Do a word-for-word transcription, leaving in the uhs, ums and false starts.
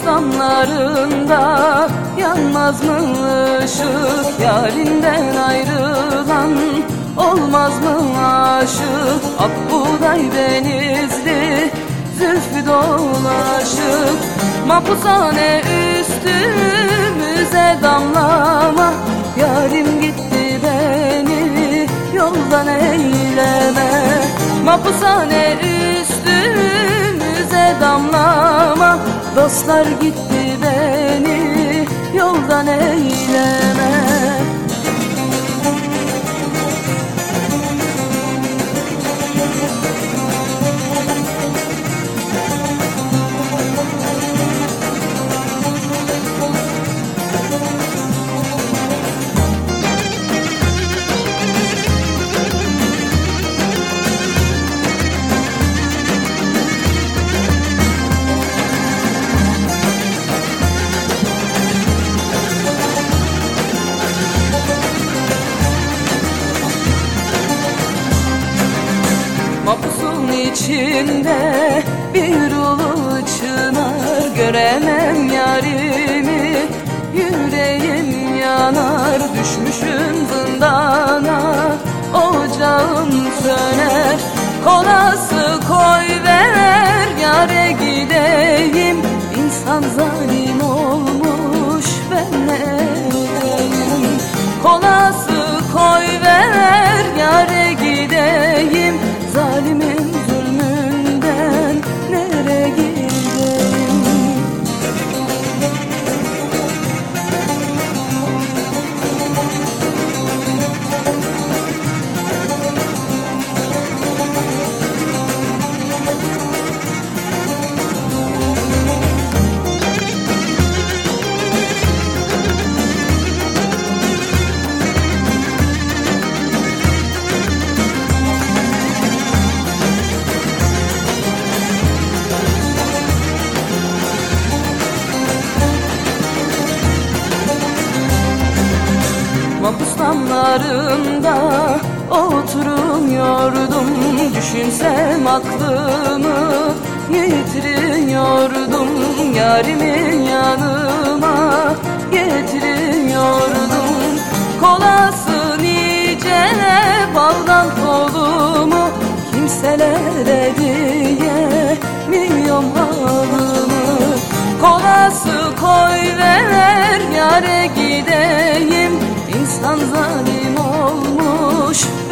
damlarında yanmaz mı ışık? Yarinden ayrılan olmaz mı aşık? Akbuğday benizli zülfü dolaşık, mapushane üstümüze damlama. Yarim gitti beni yoldan eyleme, mapushane üstümüze damlama. Dostlar gitti beni yoldan eyleme. Mapusun içinde bir ulu çınar, göremem yarimi, yüreğim yanar. Düşmüşüm zindana, ocağım söner. Kolası koy ver, yâre gideyim. İnsan zalim olmuş, ben ne edeyim? Kolası koy ver, yâre gideyim. Zalimin zulmünden nereye gideyim? Mapus damlarında oturuyordum, düşünsem aklımı yitiriyordum. Yarimi yanıma getiriyordum. Kolası nice baldan kolumu, kimselere diyemiyorum halımı. Kolası koy ver, yâre gideyim. İnsan zalim olmuş,